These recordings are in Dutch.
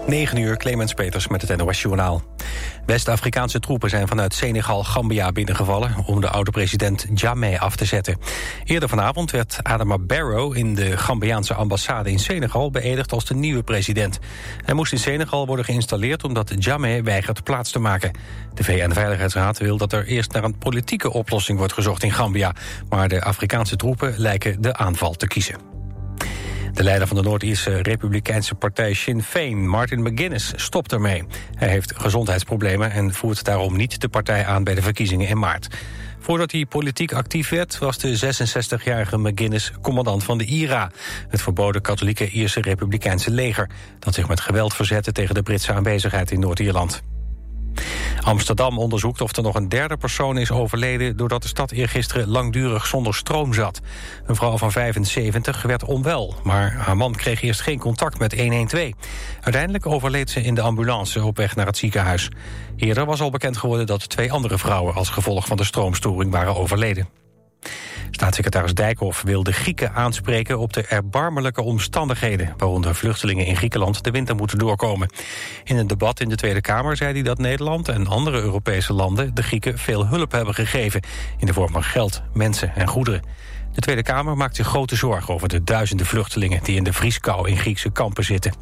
9 uur, Clemens Peters met het NOS-journaal. West-Afrikaanse troepen zijn vanuit Senegal Gambia binnengevallen om de oude president Jammeh af te zetten. Eerder vanavond werd Adama Barrow in de Gambiaanse ambassade in Senegal beëdigd als de nieuwe president. Hij moest in Senegal worden geïnstalleerd omdat Jammeh weigert plaats te maken. De VN-veiligheidsraad wil dat er eerst naar een politieke oplossing wordt gezocht in Gambia, maar de Afrikaanse troepen lijken de aanval te kiezen. De leider van de Noord-Ierse Republikeinse partij Sinn Féin, Martin McGuinness, stopt ermee. Hij heeft gezondheidsproblemen en voert daarom niet de partij aan bij de verkiezingen in maart. Voordat hij politiek actief werd, was de 66-jarige McGuinness commandant van de IRA, het verboden katholieke Ierse Republikeinse leger, dat zich met geweld verzette tegen de Britse aanwezigheid in Noord-Ierland. Amsterdam onderzoekt of er nog een derde persoon is overleden doordat de stad eergisteren langdurig zonder stroom zat. Een vrouw van 75 werd onwel, maar haar man kreeg eerst geen contact met 112. Uiteindelijk overleed ze in de ambulance op weg naar het ziekenhuis. Eerder was al bekend geworden dat 2 andere vrouwen als gevolg van de stroomstoring waren overleden. Staatssecretaris Dijkhoff wil de Grieken aanspreken op de erbarmelijke omstandigheden waaronder vluchtelingen in Griekenland de winter moeten doorkomen. In een debat in de Tweede Kamer zei hij dat Nederland en andere Europese landen de Grieken veel hulp hebben gegeven in de vorm van geld, mensen en goederen. De Tweede Kamer maakt zich grote zorgen over de duizenden vluchtelingen die in de vrieskou in Griekse kampen zitten.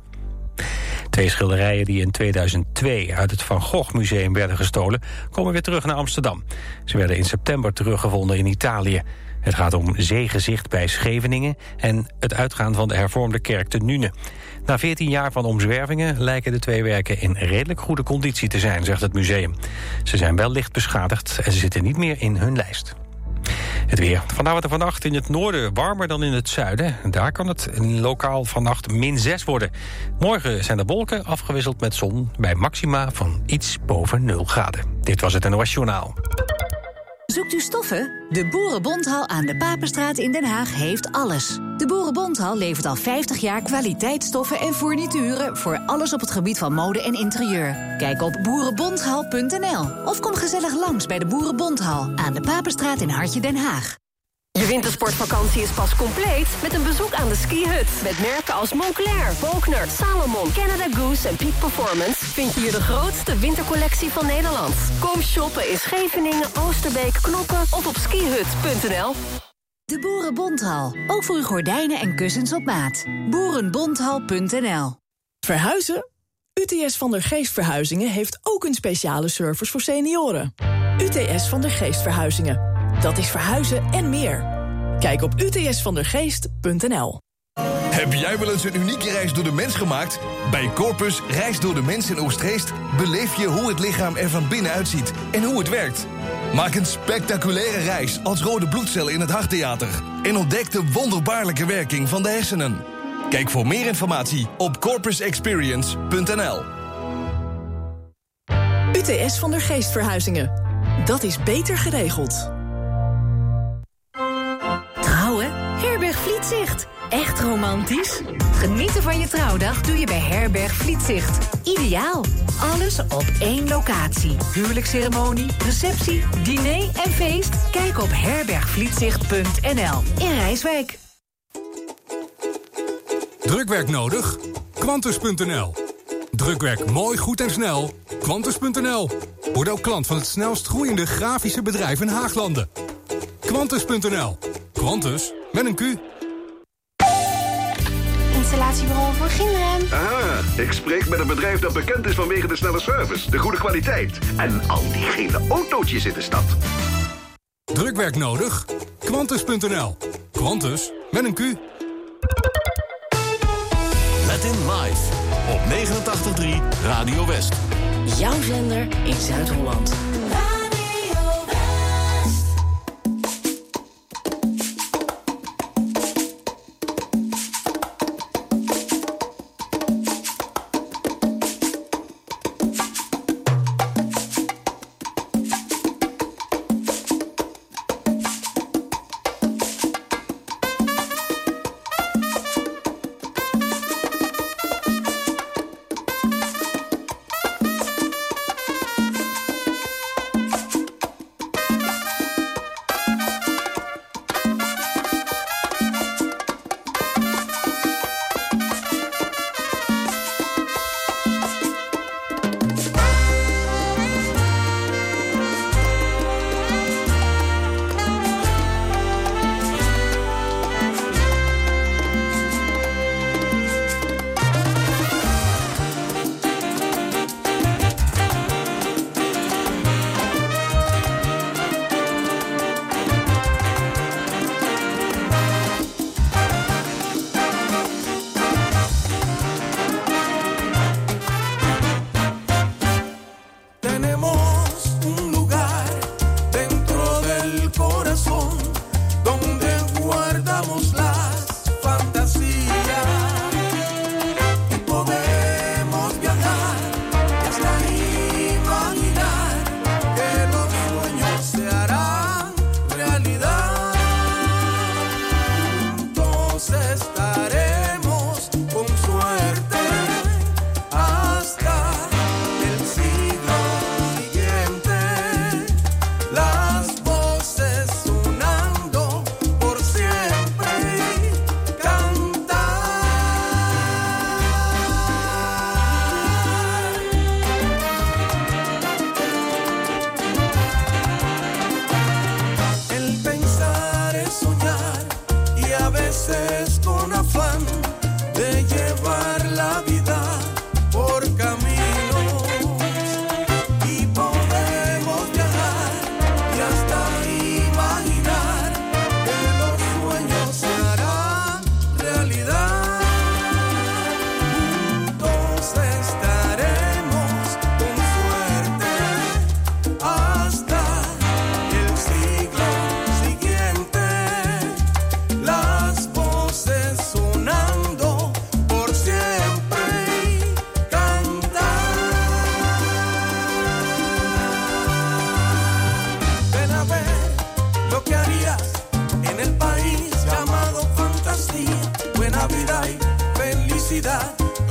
2 schilderijen die in 2002 uit het Van Gogh Museum werden gestolen komen weer terug naar Amsterdam. Ze werden in september teruggevonden in Italië. Het gaat om Zeegezicht bij Scheveningen en het uitgaan van de hervormde kerk te Nune. Na 14 jaar van omzwervingen lijken de 2 werken in redelijk goede conditie te zijn, zegt het museum. Ze zijn wel licht beschadigd en ze zitten niet meer in hun lijst. Het weer. Vanavond en vannacht in het noorden warmer dan in het zuiden. Daar kan het lokaal vannacht -6 worden. Morgen zijn er wolken afgewisseld met zon bij maxima van iets boven 0 graden. Dit was het NOS Journaal. Zoekt u stoffen? De Boerenbondhal aan de Papenstraat in Den Haag heeft alles. De Boerenbondhal levert al 50 jaar kwaliteitsstoffen en fournituren voor alles op het gebied van mode en interieur. Kijk op boerenbondhal.nl of kom gezellig langs bij de Boerenbondhal aan de Papenstraat in Hartje Den Haag. Je wintersportvakantie is pas compleet met een bezoek aan de Ski-hut. Met merken als Moncler, Volkner, Salomon, Canada Goose en Peak Performance vind je hier de grootste wintercollectie van Nederland. Kom shoppen in Scheveningen, Oosterbeek, Knoppen of op skihut.nl. De Boerenbondhal, ook voor uw gordijnen en kussens op maat. Boerenbondhal.nl. Verhuizen? UTS Van der Geest Verhuizingen heeft ook een speciale service voor senioren. UTS Van der Geest Verhuizingen. Dat is verhuizen en meer. Kijk op utsvandergeest.nl. Heb jij wel eens een unieke reis door de mens gemaakt? Bij Corpus Reis door de Mens in Oostgeest beleef je hoe het lichaam er van binnen uitziet en hoe het werkt. Maak een spectaculaire reis als rode bloedcellen in het Harttheater en ontdek de wonderbaarlijke werking van de hersenen. Kijk voor meer informatie op corpusexperience.nl. UTS Van der Geest Verhuizingen. Dat is beter geregeld. Trouwen? Herberg Vlietzicht. Echt romantisch? Genieten van je trouwdag doe je bij Herberg Vlietzicht. Ideaal. Alles op één locatie. Huwelijksceremonie, receptie, diner en feest. Kijk op herbergvlietzicht.nl in Rijswijk. Drukwerk nodig? Quantus.nl. Drukwerk mooi, goed en snel. Quantus.nl. Word ook klant van het snelst groeiende grafische bedrijf in Haaglanden. Quantus.nl. Quantus met een Q. Installatiebureau voor kinderen. Aha, ik spreek met een bedrijf dat bekend is vanwege de snelle service, de goede kwaliteit en al die gele autootjes in de stad. Drukwerk nodig? Quantus.nl. Quantus met een Q. Latin Live op 89.3 Radio West. Jouw zender in Zuid-Holland.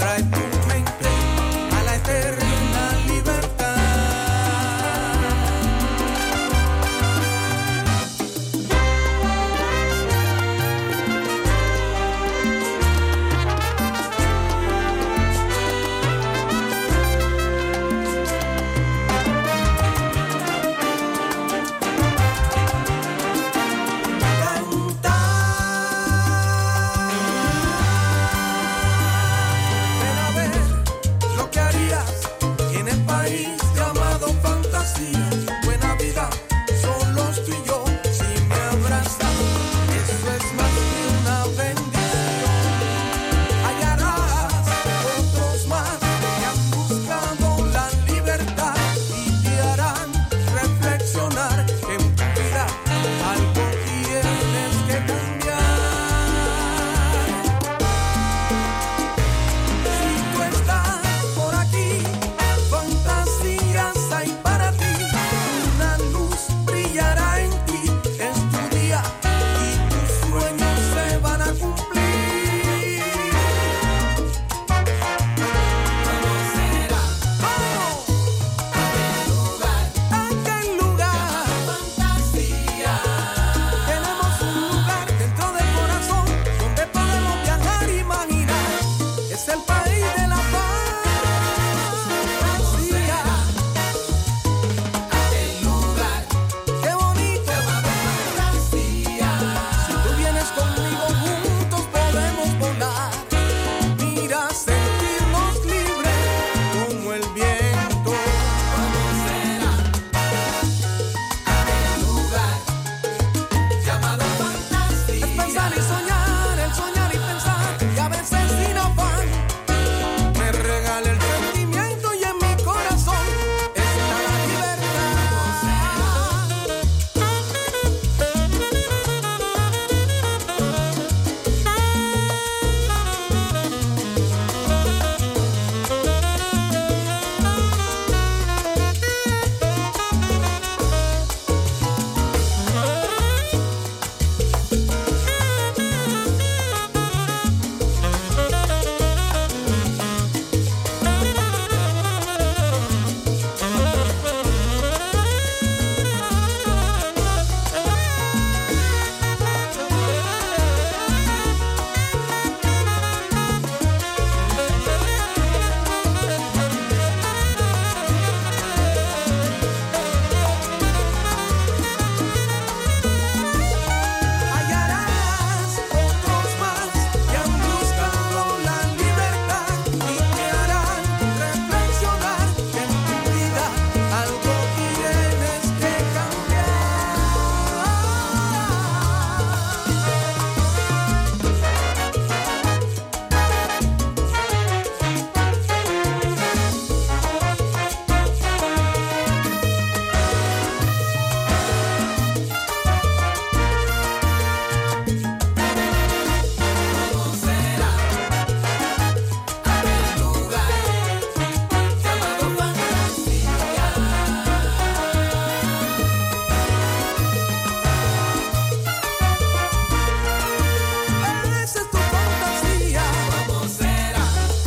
trae tu mente a la eterna libertad. Buena vida, solos tú y yo, si me abrazas, eso es más que una bendición. Hallarás otros más que han buscado la libertad y te harán reflexionar que en tu vida algo tienes que cambiar. Si tú estás por aquí, fantasías hay para ti, una luz brillará en ti, es tu día y tus sueños se van a cumplir. ¿Cómo será? ¡Vamos! Aquel lugar, fantasía. Tenemos un lugar dentro del corazón donde podemos viajar e imaginar. Es el país de la fantasía. Qué bonito, fantasía. Si tú vienes conmigo, juntos podemos volar. Mira, sentirnos libres como el viento. ¿Cómo será aquel lugar llamado fantasía? Es pensar y soñar, el soñar y pensar, y a veces sin afán. Me regala el sentimiento y en mi corazón está la libertad. Hallarás otros más que han buscado la libertad y te harán reflexionar que en tu vida algo tienes que cambiar. ¿Cómo será aquel lugar llamado fantasía? Esa es tu fantasía. ¿Cómo será?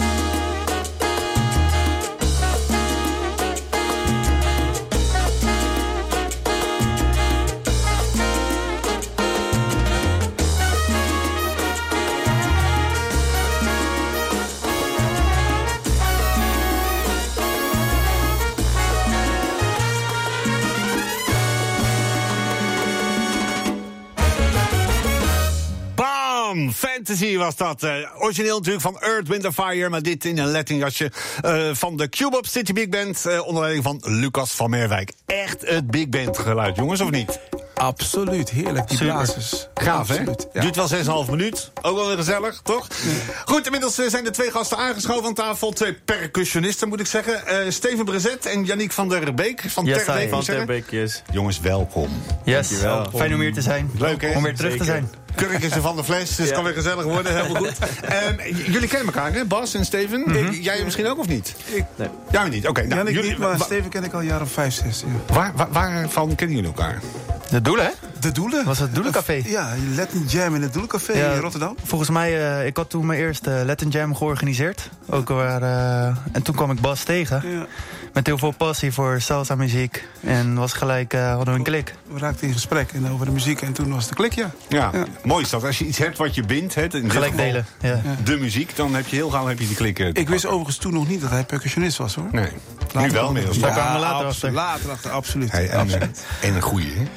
Bam! Fantasy was dat. Origineel natuurlijk van Earth, Wind & Fire, maar dit in een Latin jasje van de Cube City Big Band, onder leiding van Lucas van Meerwijk. Echt het Big Band geluid, jongens, of niet? Absoluut, heerlijk, die blazers. Gaaf, hè? Ja. Duurt wel 6,5 minuut. Ook wel weer gezellig, toch? Ja. Goed, inmiddels zijn de twee gasten aangeschoven aan tafel. Twee percussionisten, moet ik zeggen. Steven Brezet en Yannick van der Beek. Van Terbeek, van Terbeek, yes. Jongens, welkom. Yes, fijn om hier te zijn. Leuk, hè? Om weer terug te zijn. Kurk is er van de fles, dus het kan weer gezellig worden. Helemaal goed. Jullie kennen elkaar, hè? Bas en Steven. Jij misschien ook, of niet? Nee. Jij niet, oké. Jannik niet, maar Steven ken ik al een jaar of 5, 6. Ja. Waarvan kennen jullie elkaar? De Doelen, hè? De Doelen? Was het Doelencafé? Ja, Latin Jam in het Doelencafé in Rotterdam. Volgens mij, ik had toen mijn eerste Latin Jam georganiseerd. Ook en toen kwam ik Bas tegen. Ja. Met heel veel passie voor salsa muziek. En was gelijk, hadden we een klik. We raakten in gesprek over de muziek en toen was het een klik, ja. Ja, mooi is dat. Als je iets hebt wat je bindt, gelijk delen. Ja. De muziek, dan heb je heel gauw die klik. Ik wist overigens toen nog niet dat hij percussionist was, hoor. Nee, nu wel inmiddels. Daar kwamen we later achter. Later achter, absoluut. En een goeie, hè?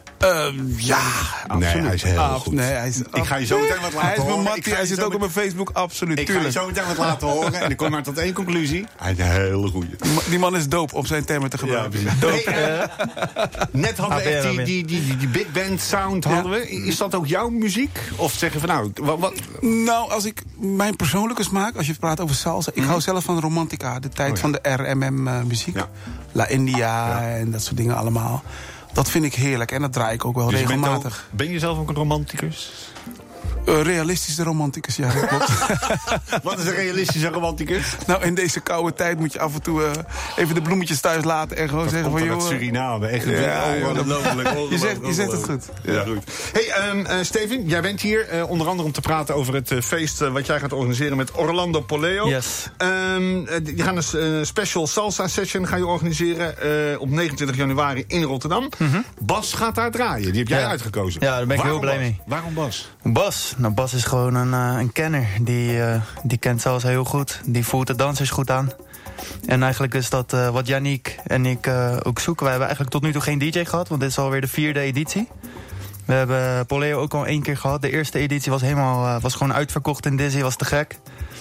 Ja, absoluut. Nee, hij is heel goed. Ik ga je zo meteen wat laten horen. Hij zit ook op mijn Facebook, absoluut. Ik ga je zo meteen wat laten horen. En ik kom maar tot één conclusie. Hij is een hele goeie. Die man is dope om zijn termen te gebruiken. Ja, net hadden we echt die big band sound. Hadden we. Is dat ook jouw muziek? Of zeggen van wat? Nou, als ik mijn persoonlijke smaak, als je praat over salsa. Ik hou zelf van romantica. De tijd van de RMM muziek. Ja. La India en dat soort dingen allemaal. Dat vind ik heerlijk en dat draai ik ook wel regelmatig. Ben je zelf ook een romanticus? Realistische romanticus, ja, dat klopt. Wat is een realistische romanticus? Nou, in deze koude tijd moet je af en toe even de bloemetjes thuis laten en gewoon zeggen van... joh, Suriname, echt ongelooflijk. Je zegt het goed. Ja, goed. Hey, Steven, jij bent hier onder andere om te praten over het feest wat jij gaat organiseren met Orlando Poleo. Yes. Je gaat een special salsa session ga je organiseren op 29 januari in Rotterdam. Bas gaat daar draaien, die heb jij uitgekozen. Ja, daar ben ik heel blij mee. Waarom Bas? Nou, Bas is gewoon een kenner. Die kent salsa heel goed. Die voelt de dansers goed aan. En eigenlijk is dat wat Yannick en ik ook zoeken. We hebben eigenlijk tot nu toe geen DJ gehad, want dit is alweer de 4e editie. We hebben Poleo ook al 1 keer gehad. De eerste editie was was gewoon uitverkocht in Dizzy, was te gek.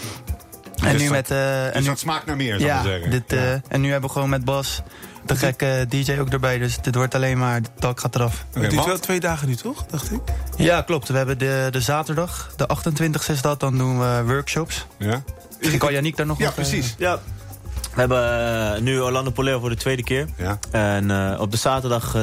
En dus nu dat smaakt naar meer, zou ik zeggen. En nu hebben we gewoon met Bas de gekke DJ ook erbij. Dus dit wordt alleen maar, de tak gaat eraf. Het duurt wel 2 dagen nu, toch? Dacht ik. Ja, klopt. We hebben de zaterdag, de 28e is dat. Dan doen we workshops. Ja. Misschien kan Yannick daar nog Ja, precies. Ja. We hebben nu Orlando Poleo voor de 2e keer. Ja. En op de zaterdag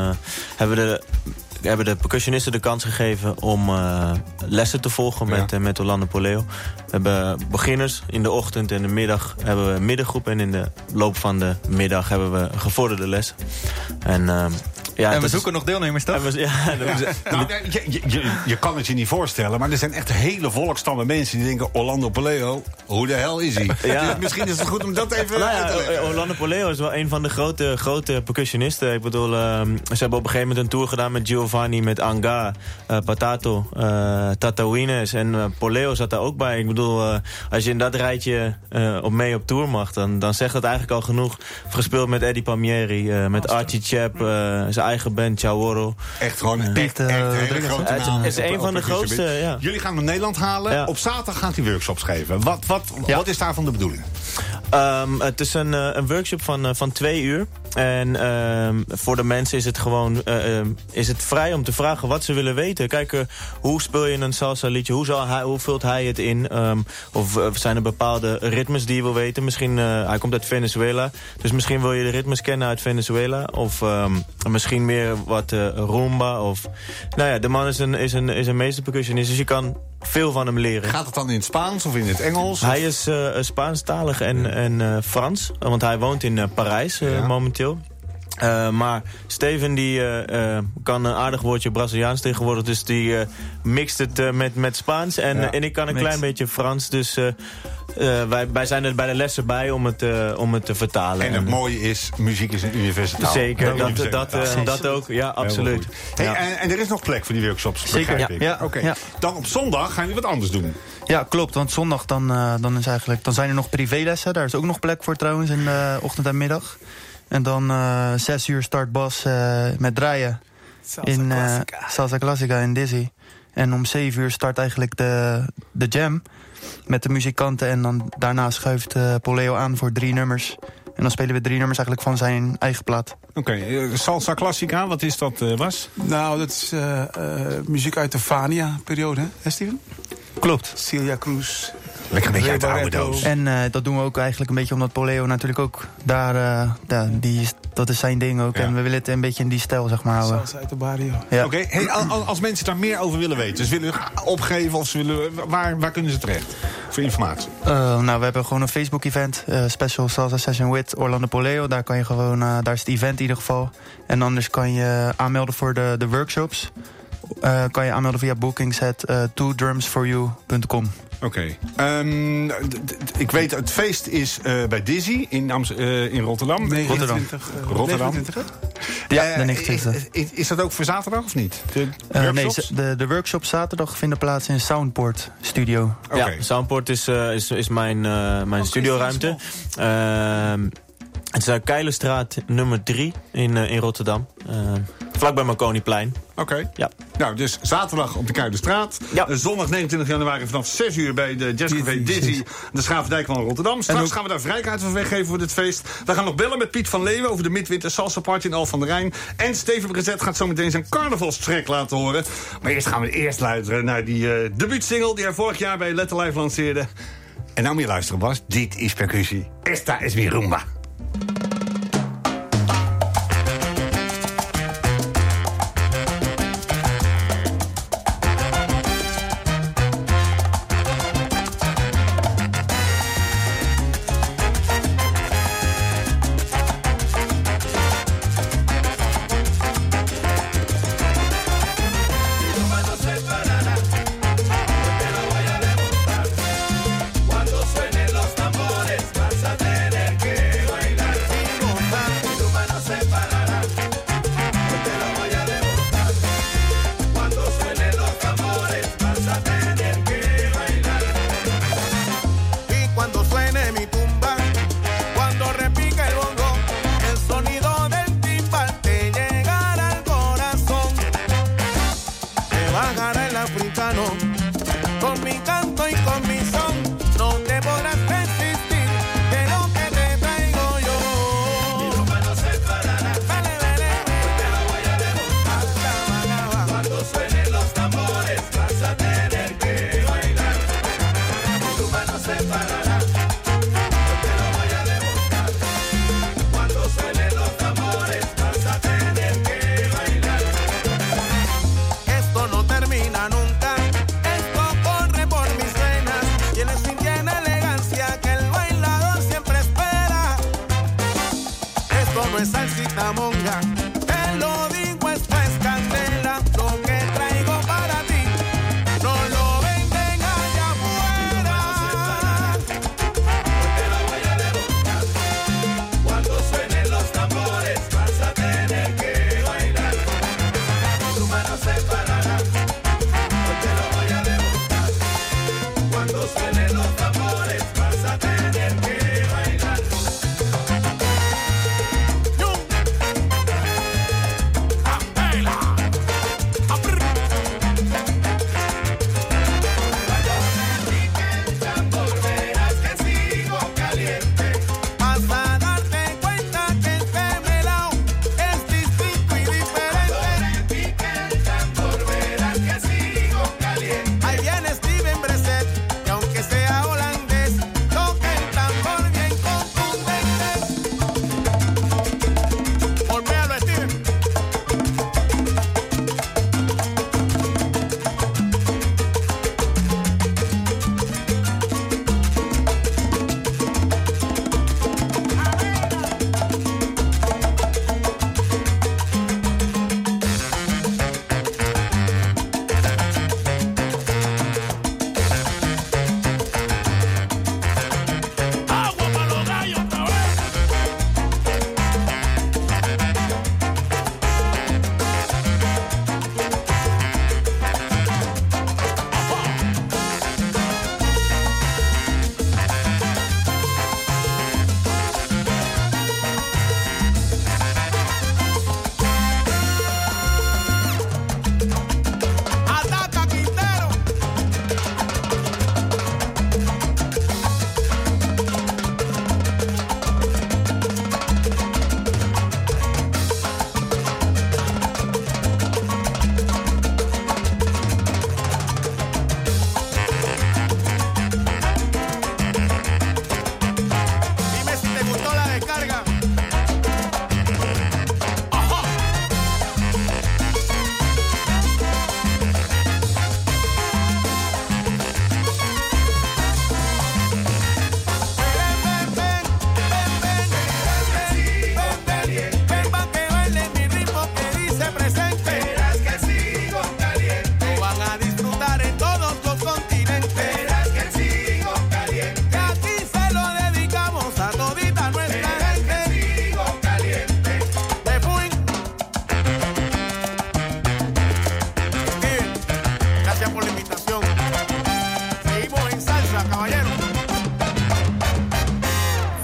hebben de percussionisten de kans gegeven om lessen te volgen met Orlando Poleo. We hebben beginners in de ochtend en de middag hebben we een middengroep. En in de loop van de middag hebben we gevorderde lessen. En we zoeken nog deelnemers, toch? Je kan het je niet voorstellen, maar er zijn echt hele volkstammen mensen die denken... Orlando Poleo, hoe de hel is hij? Ja. Dus misschien is het goed om dat even uit te leggen. Orlando Poleo is wel een van de grote percussionisten. Ik bedoel, ze hebben op een gegeven moment een tour gedaan met Giovanni, met Anga, Patato, Tatawines. En Poleo zat daar ook bij. Ik bedoel, als je in dat rijtje op tour mag, dan zegt dat eigenlijk al genoeg. Gespeeld met Eddie Palmieri, met Archie Chap, zijn eigen band, Chaoro. Echt gewoon een hele grote naam. Het is een van de grootste, ja. Jullie gaan hem naar Nederland halen. Ja. Op zaterdag gaat hij workshops geven. Wat is daarvan de bedoeling? Het is een workshop van 2 uur. En voor de mensen is het gewoon is het vrij om te vragen wat ze willen weten. Kijk, hoe speel je een salsa liedje? Hoe vult hij het in? Of zijn er bepaalde ritmes die je wil weten? Misschien, hij komt uit Venezuela. Dus misschien wil je de ritmes kennen uit Venezuela. Of misschien meer wat rumba. Of, nou ja, de man is een meesterpercussionist. Dus je kan veel van hem leren. Gaat het dan in het Spaans of in het Engels? Hij is Spaanstalig en Frans. Want hij woont in Parijs momenteel. Maar Steven die kan een aardig woordje Braziliaans tegenwoordig. Dus die mixt het met Spaans. En ik kan een klein beetje Frans. Dus wij zijn er bij de lessen bij om het te vertalen. En het mooie is, muziek is een universele Zeker, dat ook. Ja, absoluut. Hey, en er is nog plek voor die workshops? Zeker, ja. Oké. Ja. Dan op zondag gaan jullie wat anders doen. Ja, klopt. Want zondag dan zijn er nog privélessen. Daar is ook nog plek voor trouwens in de ochtend en middag. En dan 6 uur start Bas met draaien in Salsa Classica in Dizzy. En om 7 uur start eigenlijk de jam met de muzikanten. En dan daarna schuift Poleo aan voor 3 nummers. En dan spelen we 3 nummers eigenlijk van zijn eigen plaat. Oké, Salsa Classica, wat is dat, Bas? Nou, dat is muziek uit de Fania-periode, hè Steven? Klopt. Celia Cruz. Lekker een beetje uit de oude doos. En dat doen we ook eigenlijk een beetje omdat Poleo natuurlijk ook daar... dat is zijn ding ook. Ja. En we willen het een beetje in die stijl, zeg maar, houden. Salsa uit de barrio. Ja. Oké, hey, als mensen daar meer over willen weten... dus willen opgeven of ze willen... Waar kunnen ze terecht? voor informatie? Nou, we hebben gewoon een Facebook-event. Special Salsa Session with Orlando Poleo. Daar kan je gewoon, daar is het event in ieder geval. En anders kan je aanmelden voor de workshops. Kan je aanmelden via bookings@twodrumsforyou.com. Oké. Ik weet, het feest is bij Dizzy in Rotterdam. 29. Rotterdam. 29, ja, de 29. Is dat ook voor zaterdag of niet? Nee, de workshops zaterdag vinden plaats in Soundport Studio. Okay. Ja, Soundport is mijn studioruimte. Het is Keilerstraat nummer 3 in Rotterdam. Vlakbij Marconiplein. Oké. Ja. Nou, dus zaterdag op de Keilerstraat. Ja. Zondag 29 januari vanaf 6 uur bij de jazzcafé Dizzy. De Schavendijk van Rotterdam. Straks gaan we daar vrijkaart van weggeven voor dit feest. We gaan nog bellen met Piet van Leeuwen over de Midwinter Salsa Party in Al van der Rijn. En Steven Brezet gaat zo meteen zijn carnavalstrack laten horen. Maar eerst gaan we luisteren naar die debuutsingle die hij vorig jaar bij Letter Live lanceerde. En nou moet je luisteren, Bas. Dit is percussie. Esta es mi rumba.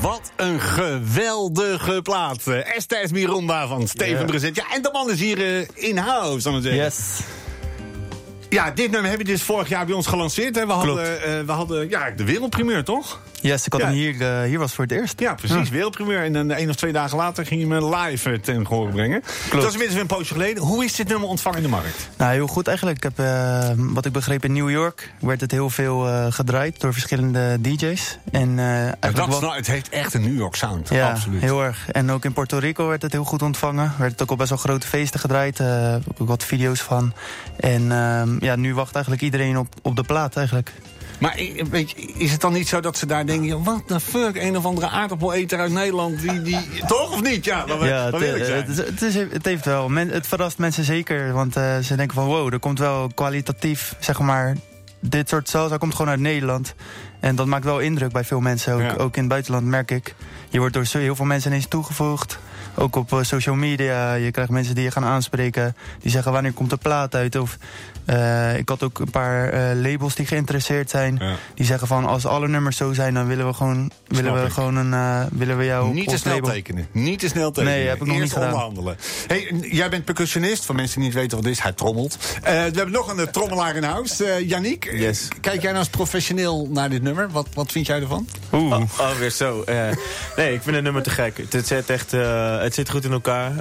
Wat een geweldige plaat. Esta Miranda van Steven Brezet. Ja, en de man is hier in-house, zal ik zeggen. Yes. Ja, dit nummer heb je dus vorig jaar bij ons gelanceerd. Hè? We hadden de wereldprimeur, toch? Yes, ik had hem hier was voor het eerst. Ja, precies, wereldprimeur. En dan 1 of 2 dagen later ging je hem live ten gehoor brengen. Klopt. Dat is inmiddels weer een poosje geleden. Hoe is dit nummer ontvangen in de markt? Nou, heel goed eigenlijk. Ik heb, wat ik begreep, in New York werd het heel veel gedraaid door verschillende DJ's. En, het heeft echt een New York sound. Ja, absoluut. Heel erg. En ook in Puerto Rico werd het heel goed ontvangen. Werd het ook op best wel grote feesten gedraaid. Ook wat video's van. En nu wacht eigenlijk iedereen op de plaat eigenlijk. Maar is het dan niet zo dat ze daar denken... wat de fuck, een of andere aardappeleter uit Nederland... die toch of niet? Ja, dat wil ik zijn. Het heeft wel. Het verrast mensen zeker. Want ze denken van wow, er komt wel kwalitatief... zeg maar, dit soort salsa komt gewoon uit Nederland. En dat maakt wel indruk bij veel mensen. Ook in het buitenland merk ik. Je wordt door heel veel mensen ineens toegevoegd. Ook op social media. Je krijgt mensen die je gaan aanspreken. Die zeggen wanneer komt de plaat uit. Of ik had ook een paar labels die geïnteresseerd zijn. Ja. Die zeggen van als alle nummers zo zijn, dan willen we jou niet te snel label tekenen. Niet te snel tekenen. Nee, heb ik nog niet gedaan. Onderhandelen. Hey, jij bent percussionist. Voor mensen die niet weten wat het is, hij trommelt. We hebben nog een trommelaar in huis. Yannick, yes. Kijk jij nou als professioneel naar dit nummer? Wat vind jij ervan? Weer zo. Nee, ik vind het nummer te gek. Het zit goed in elkaar.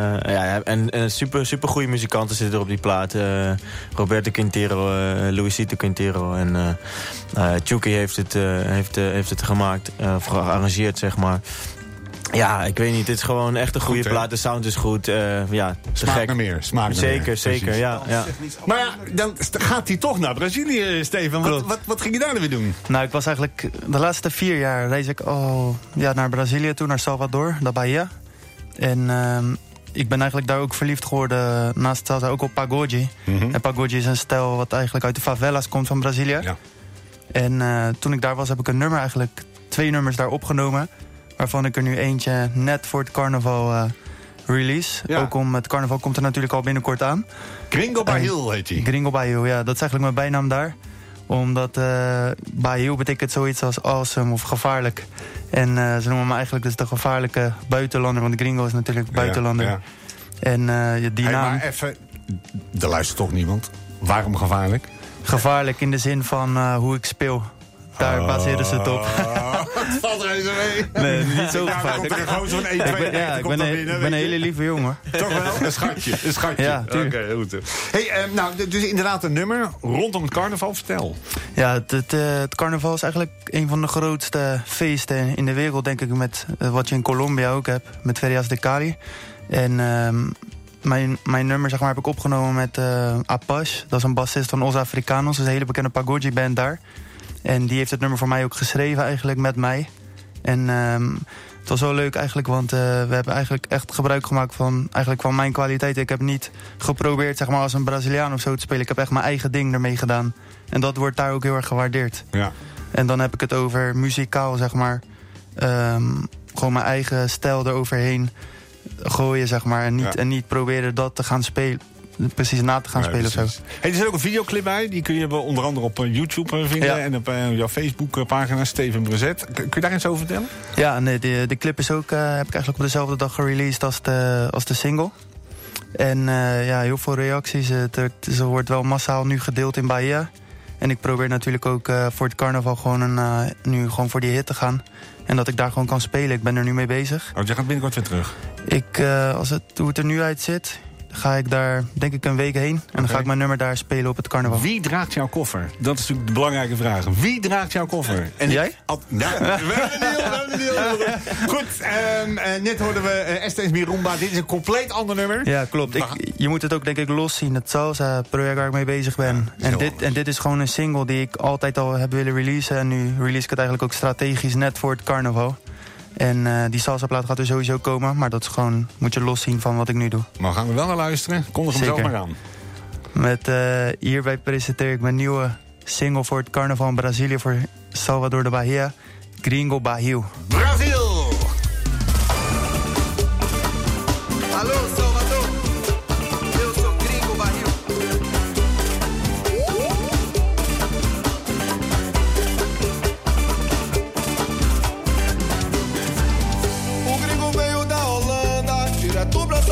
En super goede muzikanten zitten er op die plaat. Roberto Quintero, Luisito Quintero en Chucky heeft het gemaakt, gearrangeerd, zeg maar. Ja, ik weet niet, het is gewoon echt een goede plaat. De sound is goed, Smaakt naar meer. Zeker, ja. Maar ja, dan gaat hij toch naar Brazilië, Steven. Wat ging je daar dan weer doen? Nou, ik was eigenlijk de laatste 4 jaar reis ik naar Brazilië toe, naar Salvador, naar Bahia. En ik ben eigenlijk daar ook verliefd geworden, naast salsa ook op pagode. Mm-hmm. En pagode is een stijl wat eigenlijk uit de favelas komt van Brazilië. Ja. En toen ik daar was, heb ik 2 nummers daar opgenomen. Waarvan ik er nu eentje net voor het carnaval release. Ja. Ook om het carnaval komt er natuurlijk al binnenkort aan. Gringo Bahil heet hij. Gringo Bahil, ja. Dat is eigenlijk mijn bijnaam daar. Omdat Bahil betekent zoiets als awesome of gevaarlijk. En ze noemen me eigenlijk dus de gevaarlijke buitenlander. Want Gringo is natuurlijk buitenlander. Ja. En die naam... Maar even, er luistert toch niemand. Waarom gevaarlijk? Gevaarlijk in de zin van hoe ik speel. Daar baseren ze het op. Het valt er eens mee. Nee, niet zo gevaarlijk. Ik ben een hele lieve jongen. Toch wel? Een schatje. Ja, oké, goed. Hey, dus inderdaad een nummer rondom het carnaval. Vertel. Ja, het carnaval is eigenlijk een van de grootste feesten in de wereld, denk ik. Met wat je in Colombia ook hebt, met Ferias de Cali. En mijn nummer, zeg maar, heb ik opgenomen met Apache. Dat is een bassist van Os Africanos. Dat is een hele bekende pagode band daar. En die heeft het nummer voor mij ook geschreven eigenlijk met mij. En het was wel leuk eigenlijk, want we hebben eigenlijk echt gebruik gemaakt van mijn kwaliteit. Ik heb niet geprobeerd, zeg maar, als een Braziliaan of zo te spelen. Ik heb echt mijn eigen ding ermee gedaan. En dat wordt daar ook heel erg gewaardeerd. Ja. En dan heb ik het over muzikaal, zeg maar. Gewoon mijn eigen stijl eroverheen gooien, zeg maar. En niet proberen dat te gaan spelen. Precies na te gaan spelen of zo. Hey, er zit ook een videoclip bij. Die kun je onder andere op YouTube vinden. Ja. En op jouw Facebook-pagina Steven Brezet. Kun je daar iets over vertellen? Ja, nee, de clip is ook, heb ik eigenlijk op dezelfde dag gereleased als de single. En heel veel reacties. Ze wordt wel massaal nu gedeeld in Bahia. En ik probeer natuurlijk ook voor het carnaval nu gewoon voor die hit te gaan. En dat ik daar gewoon kan spelen. Ik ben er nu mee bezig. Jij gaat binnenkort weer terug? Hoe het er nu uitziet, ga ik daar, denk ik, een week heen. En dan ga ik mijn nummer daar spelen op het carnaval. Wie draagt jouw koffer? Dat is natuurlijk de belangrijke vraag. Wie draagt jouw koffer? En jij? We hebben een deal. Goed, net hoorden we Esta Miranda. Dit is een compleet ander nummer. Ja, klopt. Je moet het ook, denk ik, los zien. Het salsa-project waar ik mee bezig ben. Ja, en dit is gewoon een single die ik altijd al heb willen releasen. En nu release ik het eigenlijk ook strategisch net voor het carnaval. En die salsa-plaat gaat er sowieso komen. Maar dat is gewoon, moet je los zien van wat ik nu doe. Maar gaan we wel naar luisteren? Kondig hem zelf maar aan. Hierbij presenteer ik mijn nieuwe single voor het carnaval in Brazilië. Voor Salvador de Bahia. Gringo Bahil. Brazil! Alô, Salvador. Eu sou Gringo Bahil.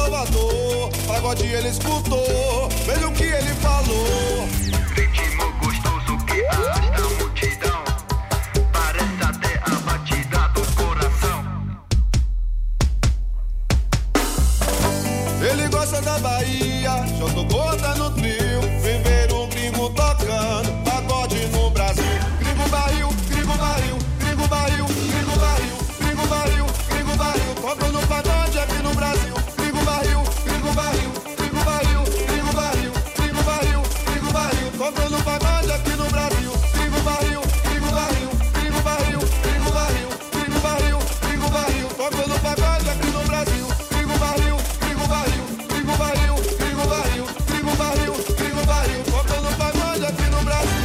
Salvador, pagode ele escutou, veja o que ele falou. Ritmo gostoso que arrasta a multidão, parece até a batida do coração. Ele gosta da Bahia, já tocou, tá no trio, vem ver um gringo tocando pagode no Brasil. Gringo barril, gringo barril, gringo barril, gringo barril, gringo barril, gringo barril, tocando pagode aqui no Brasil. Gringo barril, gringo barril, gringo barril, gringo barril, gringo barril, gringo barril, tocando pagode aqui no Brasil. Gringo barril, gringo barril, gringo barril, gringo barril, gringo barril, gringo barril, tocando pagode aqui no Brasil. Gringo barril, gringo barril, gringo barril, gringo barril, gringo barril, gringo barril, tocando pagode aqui no Brasil.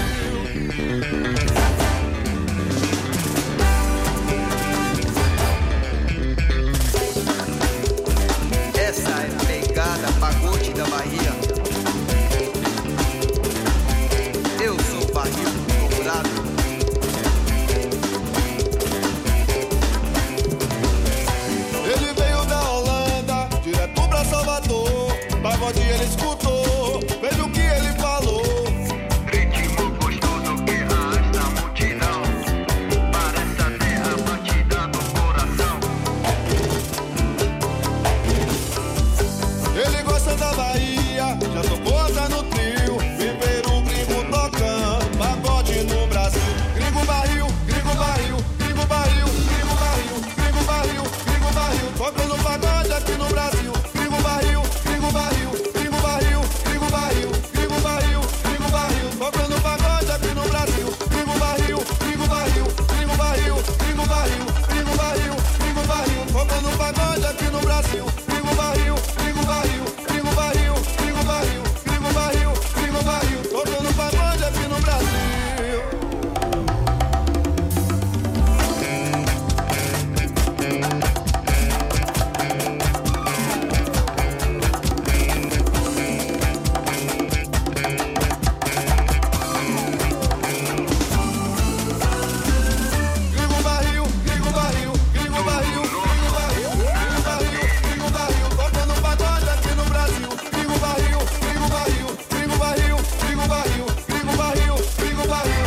Essa é a pegada pagode da Bahia. Eu sou barril dobrado. Ele veio da Holanda, direto pra Salvador, pagode ele escutou, veja o que ele falou. Ritmo gostoso que arrasta a multidão, parece até a batida do coração. Ele gosta da Bahia, já tocou, tá no trio, vem ver um gringo tocando pagode no Brasil. Gringo barril, gringo barril, gringo barril, gringo barril, gringo barril, gringo barril, tocando pagode aqui no Brasil. Gringo barril, gringo barril, gringo barril, gringo barril, gringo barril, gringo barril, tocando pagode aqui no Brasil. Gringo barril, gringo barril, gringo barril, gringo barril, gringo barril, gringo barril, tocando pagode aqui no Brasil. Gringo barril, gringo barril, gringo barril, gringo barril, gringo barril, gringo barril, tocando pagode aqui no Brasil. Gringo barril, gringo barril, gringo barril, gringo barril, gringo barril, gringo barril, tocando pagode aqui no Brasil. Gringo barril, gringo barril, gringo barril, gringo barril, gringo barril, gringo barril.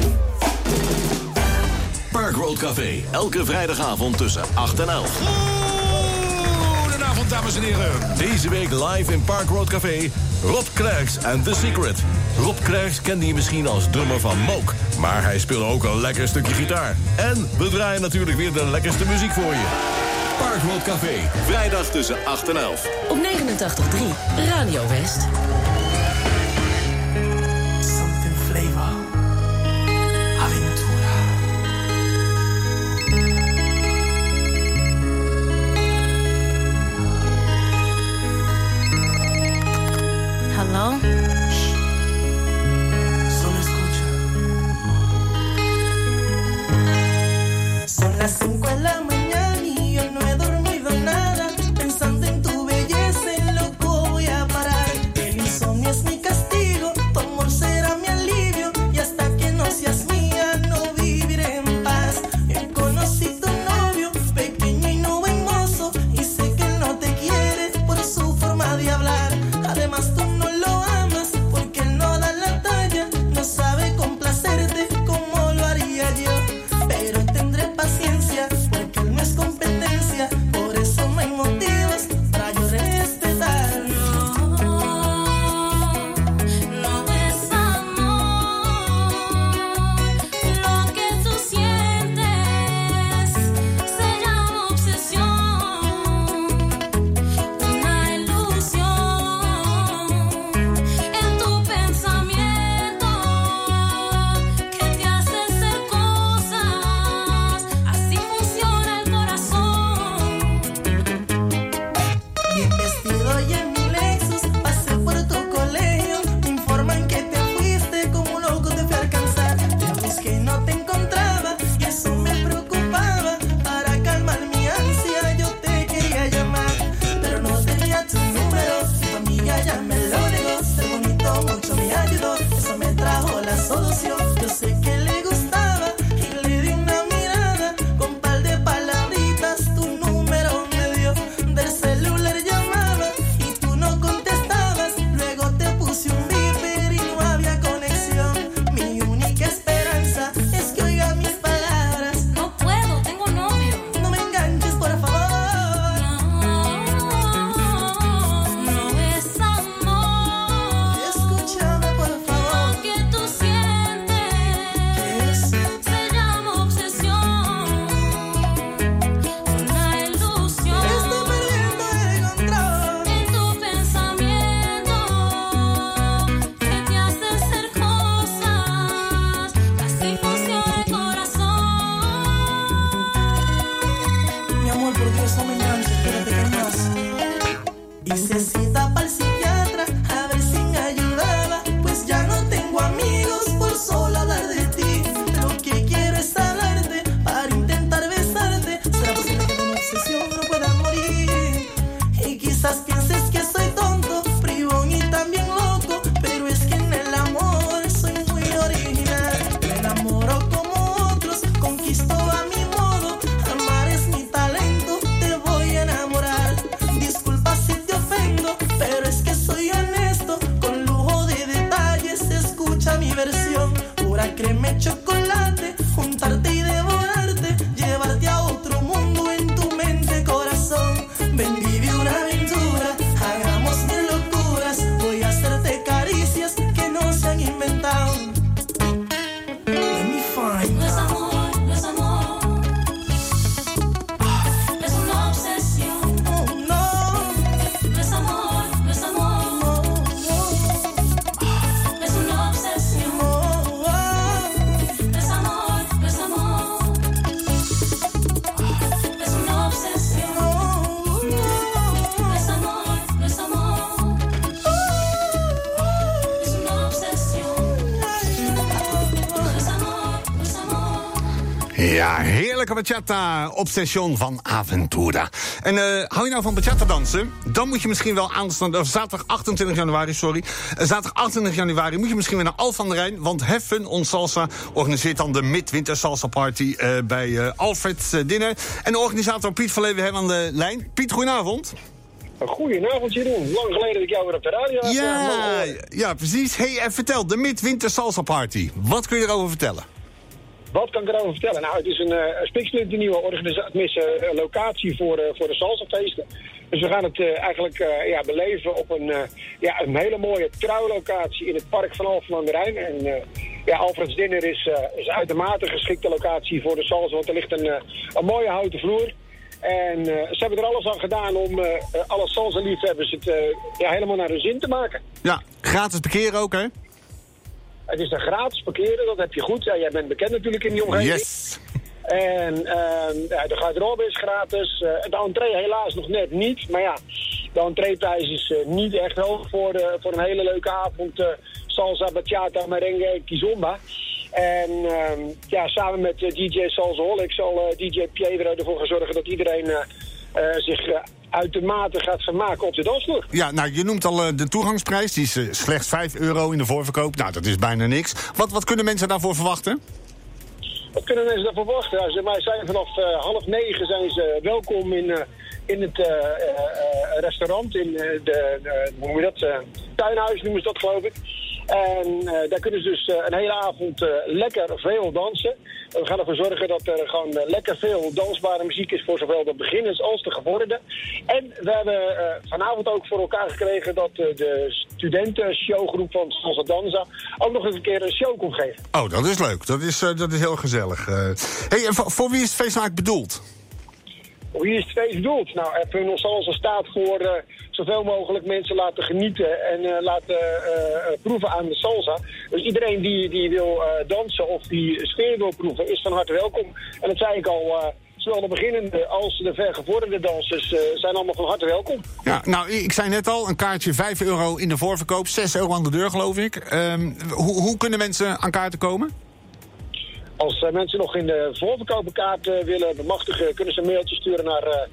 Park Road Café, elke vrijdagavond tussen 8 en 11. Goedenavond, dames en heren. Deze week live in Park Road Café, Rob Klerks en The Secret. Rob Klerks kende je misschien als drummer van Moog, maar hij speelde ook een lekker stukje gitaar. En we draaien natuurlijk weer de lekkerste muziek voor je. Park Road Café, vrijdag tussen 8 en 11. Op 89.3 Radio West. Something flavor. Aventura. Hello? Solo escucha. Son las 5 de la mañana y yo no he dormido nada. Pensando en tu belleza, en loco voy a parar. El insomnio eso me encanta, espérate que hay más. Hice cita para el psiquiatra, a ver si me ayudaba, pues ya no tengo amigos por solo hablar de ti. Lo que quiero es hablarte para intentar besarte. Será posible que de una obsesión no pueda morir. Y quizás pienses que soy tonto, bribón y también loco, pero es que en el amor soy muy original. Me enamoro como otros, conquisto a mi modo. Amar es mi talento, te voy a enamorar. Disculpa si te ofendo, pero es que soy honesto. Con lujo de detalles, escucha mi versión. Pura crema y chocolate, juntarte y devorarte, llevarte a otro mundo en tu mente, corazón. Ven, vive una aventura, hagamos mil locuras. Voy a hacerte caricias que no se han inventado. Let me find. No es amor, no es amor. Es una obsesión. Oh, no. No es amor, no es amor. Es una obsesión. Oh, oh. No es amor, no es amor. Es una obsesión. Oh, No es amor, no es amor. Es una obsesión. No es amor, no es amor. Ja, heerlijke bachata, Obsession van Aventura. En hou je nou van bachata dansen? Dan moet je misschien wel aanstaande zaterdag 28 januari, zaterdag 28 januari moet je misschien weer naar Alphen aan de Rijn, want Have Fun on Salsa organiseert dan de Midwinter Salsa Party bij Alfred Dinner. En de organisator Piet van Leeuwen hebben aan de lijn. Piet, goedenavond. Goedenavond, Jeroen. Lang geleden dat ik jou weer op de radio had. Ja, precies. Hey, vertel, de Midwinter Salsa Party. Wat kun je erover vertellen? Wat kan ik erover vertellen? Nou, het is een spiksplinternieuwe locatie voor de salsafeesten. Dus we gaan het eigenlijk beleven op een hele mooie trouwlocatie in het park van Alphen aan de Rijn. En Alfred's Dinner is uitermate geschikte locatie voor de salsa, want er ligt een mooie houten vloer. En ze hebben er alles aan gedaan om alle salsa-liefhebbers het helemaal naar hun zin te maken. Ja, gratis parkeren ook, hè? Het is een gratis parkeren, dat heb je goed. Ja, jij bent bekend natuurlijk in die omgeving. Yes. En de garderobe is gratis. De entree helaas nog net niet. Maar ja, de entreeprijs is niet echt hoog voor een hele leuke avond. Salsa, bachata, merengue, kizomba. En samen met DJ Salsaholic zal DJ Piedro ervoor gaan zorgen dat iedereen zich uitermate gaat vermaken op de dansvloer. Ja, nou, je noemt al de toegangsprijs. Die is slechts €5 in de voorverkoop. Nou, dat is bijna niks. Wat kunnen mensen daarvoor verwachten? Wat kunnen mensen daarvoor verwachten? Nou, ze zijn vanaf 8:30 zijn ze welkom in het restaurant. In hoe noem je dat? Tuinhuis noemen ze dat, geloof ik. En daar kunnen ze dus een hele avond lekker veel dansen. We gaan ervoor zorgen dat er gewoon lekker veel dansbare muziek is voor zowel de beginners als de gevorderden. En we hebben vanavond ook voor elkaar gekregen dat de studentenshowgroep van Salsa Danza ook nog eens een keer een show komt geven. Oh, dat is leuk. Dat is heel gezellig. Hey, en voor wie is het feest eigenlijk bedoeld? Wie is het feest bedoeld? Nou, Fun Salsa staat voor zoveel mogelijk mensen laten genieten en laten proeven aan de salsa. Dus iedereen die wil dansen of die sfeer wil proeven is van harte welkom. En dat zei ik al, zowel de beginnende als de vergevorderde dansers zijn allemaal van harte welkom. Ja, nou, ik zei net al, een kaartje €5 in de voorverkoop, €6 aan de deur, geloof ik. Hoe kunnen mensen aan kaarten komen? Als mensen nog in de voorverkopenkaart willen bemachtigen, kunnen ze een mailtje sturen naar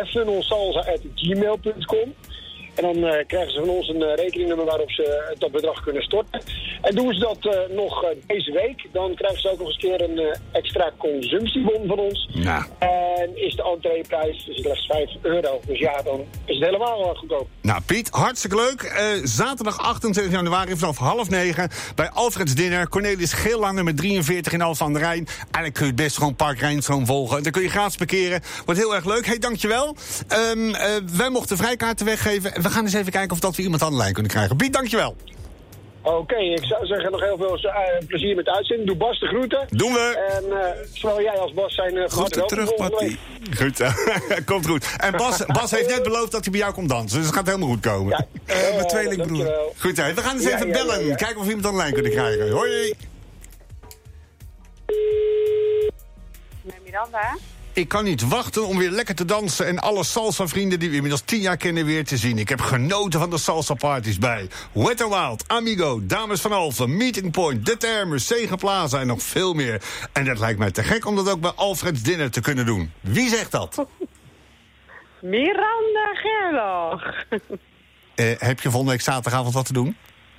havefunonsalsa@gmail.com. En dan krijgen ze van ons een rekeningnummer waarop ze dat bedrag kunnen storten. En doen ze dat nog deze week, dan krijgen ze ook nog eens een keer een extra consumptiebon van ons. Ja. En is de entreeprijs slechts €5. Dus ja, dan is het helemaal goedkoop. Nou, Piet, hartstikke leuk. Zaterdag 28 januari vanaf 8:30 bij Alfred's Dinner. Cornelis Geellanger met 43 in Alphen aan de Rijn. Eigenlijk kun je het best gewoon Park Rijnstroom volgen. Dan kun je gratis parkeren. Wordt heel erg leuk. Hey, dankjewel. Wij mochten vrijkaarten weggeven. We gaan eens even kijken of dat we iemand aan de lijn kunnen krijgen. Piet, dankjewel. Oké, ik zou zeggen nog heel veel plezier met de uitzending. Doe Bas de groeten. Doen we. En zowel jij als Bas zijn van harte welkom volgende week. Goed, komt goed. En Bas heeft net beloofd dat hij bij jou komt dansen. Dus het gaat helemaal goed komen. Ja, mijn tweelingbroer. Goed, we gaan eens even bellen. Ja. Kijken of we iemand aan de lijn kunnen krijgen. Hoi. Met Miranda. Ik kan niet wachten om weer lekker te dansen en alle salsa-vrienden die we inmiddels 10 jaar kennen weer te zien. Ik heb genoten van de salsa-parties bij Wet n Wild, Amigo, Dames van Alphen, Meeting Point, De Termes, Zegen Plaza en nog veel meer. En dat lijkt mij te gek om dat ook bij Alfred's Dinner te kunnen doen. Wie zegt dat? Miranda Gerloch. Heb je volgende week zaterdagavond wat te doen?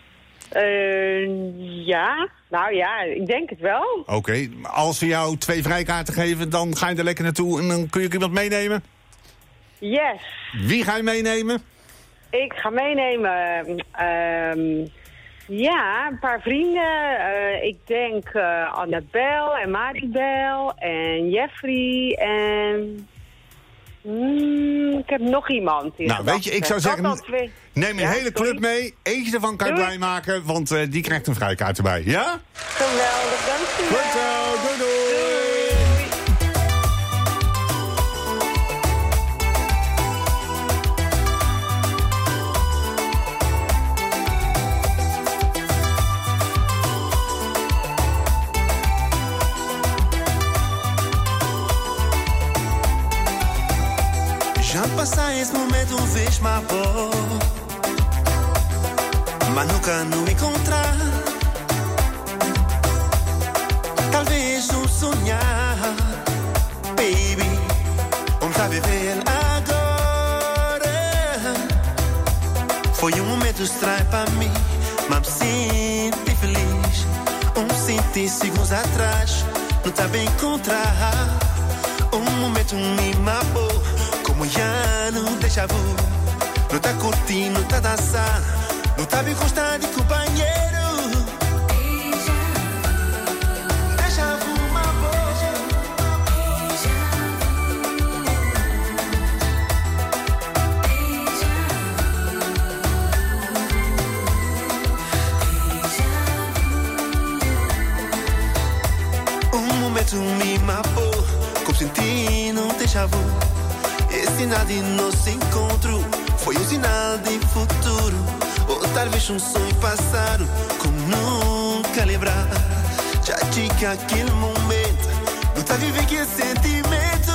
Ja. Nou ja, ik denk het wel. Oké, als we jou 2 vrijkaarten geven, dan ga je er lekker naartoe en dan kun je iemand meenemen? Yes. Wie ga je meenemen? Ik ga meenemen, een paar vrienden. Ik denk Annabel en Maribel en Jeffrey en... ik heb nog iemand. Nou, weet je, ik zou zeggen, neem een hele club mee. Eentje ervan kan je blij maken, want die krijgt een vrijkaart erbij. Ja? Geweldig, dankjewel. Goed zo, doei doei. Já passei esse momento uma vez, mas nunca nos encontrar. Talvez um sonhar, baby, tá viver agora. Foi momento estranho para mim, mas me senti feliz. Senti segundos atrás, não tá bem encontrar. Momento me matou. Como já não deixa vu. Não tá curtindo, não tá dançando. Não tá bem constante, companheiro. Deixa vu, momento me matou. Como sentindo, deixa vu. Esse sinal de nosso encontro foi sinal de futuro, ou talvez sonho passado, como nunca lembrar. Já diga aquele momento, não tá vivendo aquele sentimento.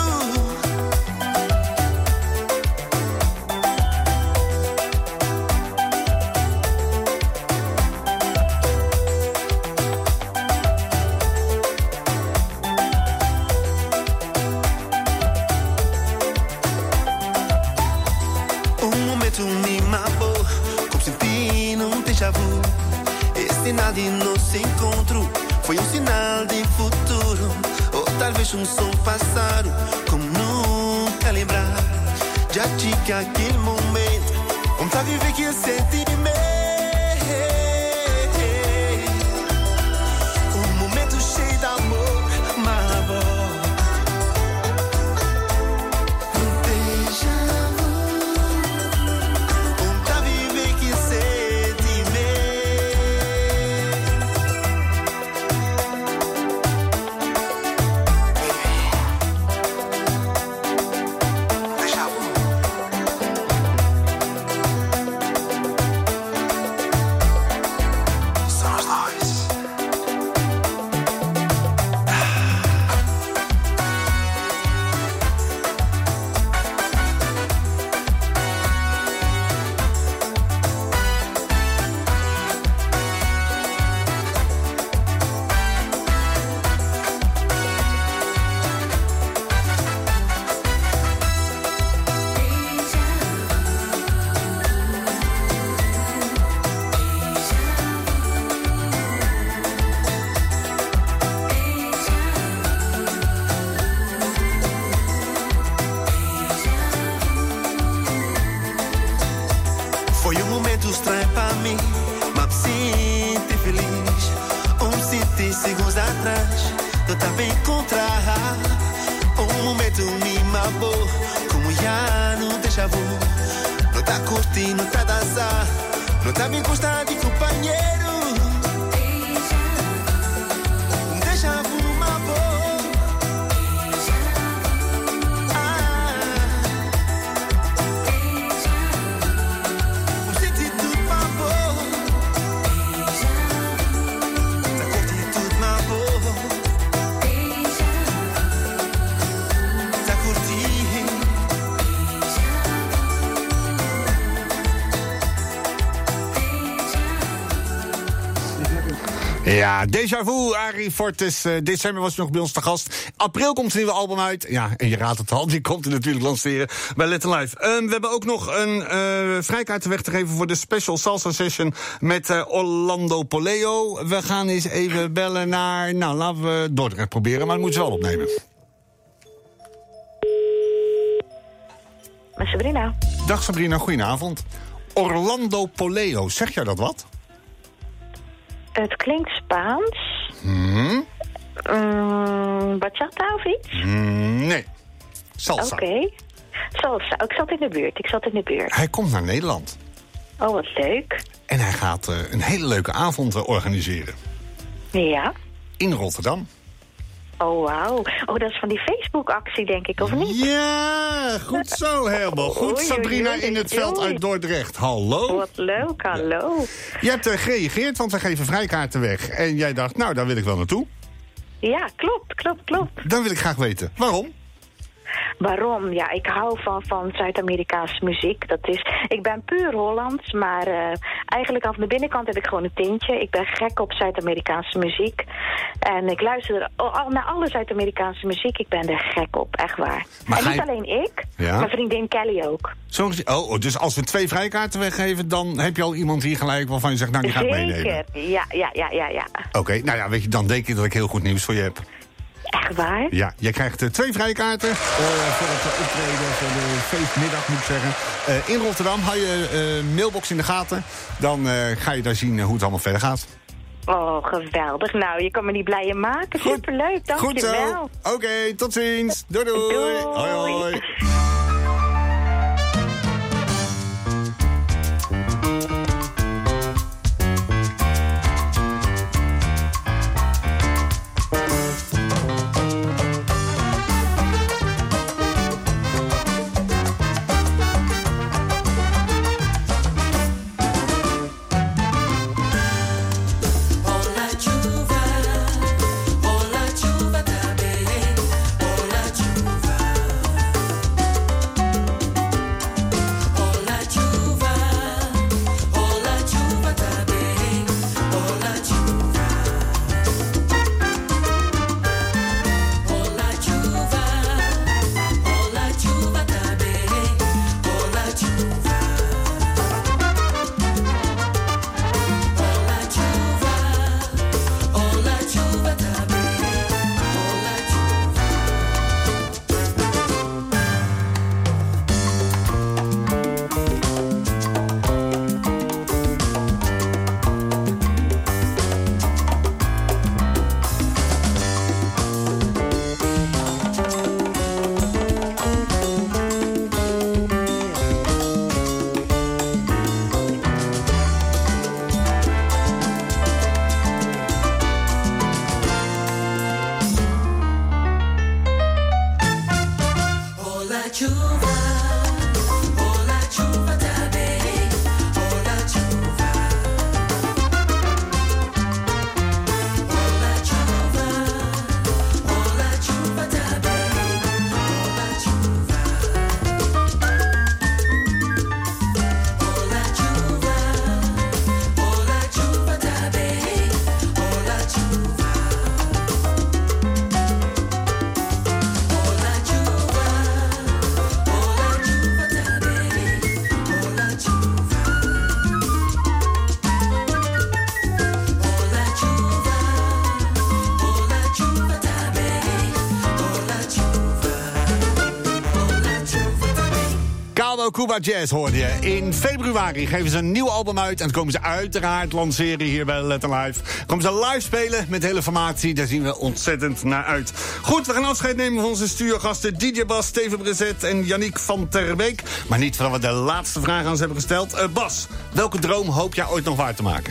Sinal de nosso encontro foi sinal de futuro, ou talvez sonho passado, como nunca lembrar. Já diga aquele momento, como tá viver aquele sentimento. Momento cheio de amor, mas Ja, Déjà Vu, Arie Fortes. December was hij nog bij ons te gast. April komt zijn nieuwe album uit. Ja, en je raadt het al, die komt er natuurlijk lanceren bij Let Live. We hebben ook nog een vrijkaart weg te geven voor de special salsa session met Orlando Poleo. We gaan eens even bellen naar... Nou, laten we Dordrecht proberen, maar dat moeten ze wel opnemen. Met Sabrina. Dag Sabrina, goedenavond. Orlando Poleo, zeg jij dat wat? Het klinkt Spaans. Bachata of iets? Nee. Salsa. Oké. Salsa. Ik zat in de buurt. Hij komt naar Nederland. Oh, wat leuk. En hij gaat een hele leuke avond organiseren. Ja. In Rotterdam. Oh, wauw. Oh, dat is van die Facebook-actie, denk ik, of niet? Ja, goed zo, helemaal goed. Sabrina in het veld uit Dordrecht. Hallo. Wat leuk, hallo. Je hebt gereageerd, want we geven vrijkaarten weg. En jij dacht, nou, daar wil ik wel naartoe. Ja, klopt. Dan wil ik graag weten, waarom? Waarom? Ja, ik hou van Zuid-Amerikaanse muziek. Ik ben puur Hollands, maar eigenlijk aan de binnenkant heb ik gewoon een tintje. Ik ben gek op Zuid-Amerikaanse muziek. En ik luister naar alle Zuid-Amerikaanse muziek. Ik ben er gek op, echt waar. Maar en niet alleen ik, mijn vriendin Kelly ook. Dus als we 2 vrijkaarten weggeven, dan heb je al iemand hier gelijk waarvan je zegt, nou, die ga ik meenemen. Zeker, ja. Oké, nou ja, weet je, dan denk ik dat ik heel goed nieuws voor je heb. Echt waar? Ja, jij krijgt 2 vrijkaarten voor het optreden, voor de feestmiddag moet ik zeggen. In Rotterdam, hou je mailbox in de gaten. Dan ga je daar zien hoe het allemaal verder gaat. Oh, geweldig. Nou, je kan me niet blijer maken. Goed. Superleuk, dankjewel. Goed zo. Oké, tot ziens. Doei. Hoi. Cuba Jazz hoorde je. In februari geven ze een nieuw album uit. En dan komen ze uiteraard lanceren hier bij Let Live. Komen ze live spelen met hele formatie. Daar zien we ontzettend naar uit. Goed, we gaan afscheid nemen van onze studiogasten DJ Bas, Steven Brezet en Yannick van Terbeek. Maar niet voordat we de laatste vraag aan ze hebben gesteld. Bas, welke droom hoop jij ooit nog waar te maken?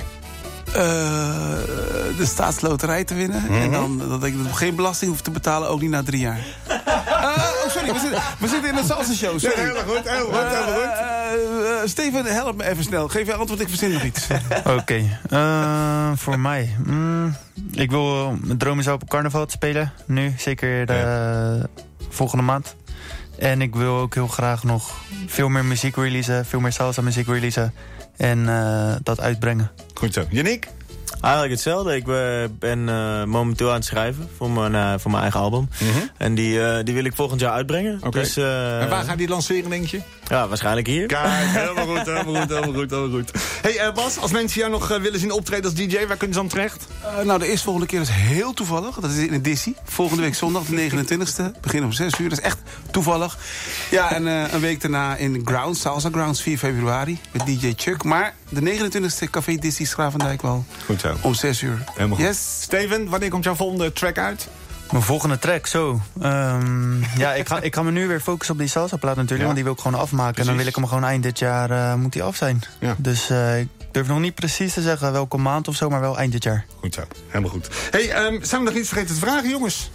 De staatsloterij te winnen. En dan dat ik geen belasting hoef te betalen, ook niet na 3 jaar. Sorry, we zitten in een salsa show. Sorry. Ja, heel goed. Steven, help me even snel. Geef je antwoord, ik verzin nog iets. Oké, voor mij. Mijn droom is op carnaval te spelen. Nu, zeker de volgende maand. En ik wil ook heel graag nog veel meer muziek releasen. Veel meer salsa muziek releasen. En dat uitbrengen. Goed zo. Yannick? Eigenlijk hetzelfde. Ik ben momenteel aan het schrijven voor mijn eigen album. En die wil ik volgend jaar uitbrengen. Okay. Dus, en waar gaan die lanceren, denk je? Ja, waarschijnlijk hier. Kijk, helemaal goed. Hey Bas, als mensen jou nog willen zien optreden als DJ, waar kunnen ze dan terecht? Nou, de eerstvolgende keer is heel toevallig. Dat is in de Dissy. Volgende week zondag, de 29e. Begin om 6 uur. Dat is echt toevallig. Ja, en een week daarna in Grounds, Salsa Grounds, 4 februari. Met DJ Chuck. Maar de 29e Café Dissy Schravendijk wel. Goed zo. Om 6 uur. Helemaal goed. Yes. Steven, wanneer komt jouw volgende track uit? Mijn volgende track, zo. Ja, ik ga me nu weer focussen op die salsa-plaat natuurlijk. Want die wil ik gewoon afmaken. Precies. En dan wil ik hem gewoon eind dit jaar moet die af zijn. Ja. Dus ik durf nog niet precies te zeggen welke maand of zo, maar wel eind dit jaar. Goed zo, helemaal goed. Hey, zijn we nog iets vergeten te vragen, jongens?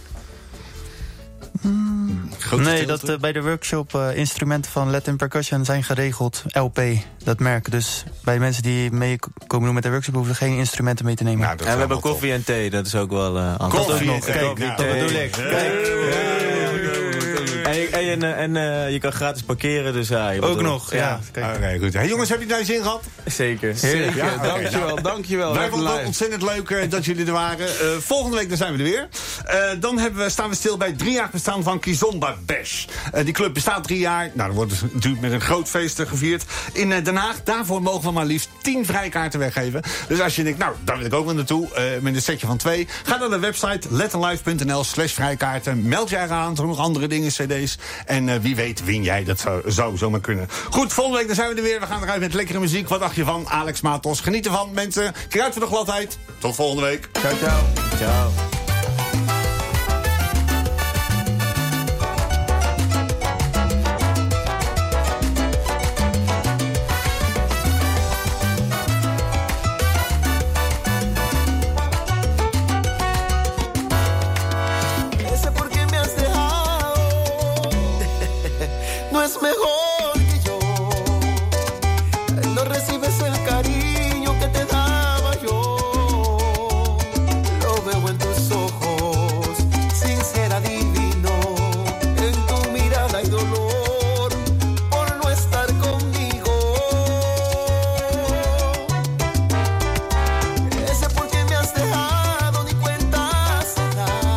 Nee, dat bij de workshop instrumenten van Latin Percussion zijn geregeld. LP, dat merk. Dus bij mensen die mee komen doen met de workshop hoeven geen instrumenten mee te nemen. Nou, en we hebben koffie en thee, dat is ook wel... koffie en thee, dat bedoel ik. En je kan gratis parkeren, dus ja. Ook nog, ja. Oké, goed. Hey, jongens, heb je daar zin gehad? Zeker. Heerlijk, ja, dankjewel. Wij vonden het ontzettend leuk dat jullie er waren. Volgende week dan zijn we er weer. Dan staan we stil bij het 3-jarig bestaan van Kizomba Bash. Die club bestaat 3 jaar. Nou, dan wordt het natuurlijk met een groot feest gevierd. In Den Haag, daarvoor mogen we maar liefst 10 vrijkaarten weggeven. Dus als je denkt, nou, daar wil ik ook wel naartoe. Met een setje van 2. Ga naar de website letterlife.nl/vrijkaarten. Meld je eraan, er nog andere dingen, cd's. En wie weet win jij, dat zou zomaar kunnen. Goed, volgende week dan zijn we er weer. We gaan eruit met lekkere muziek. Wat dacht je van Alex Matos? Geniet ervan, mensen. Kijk uit voor de gladheid. Tot volgende week. Ciao, ciao. Ciao.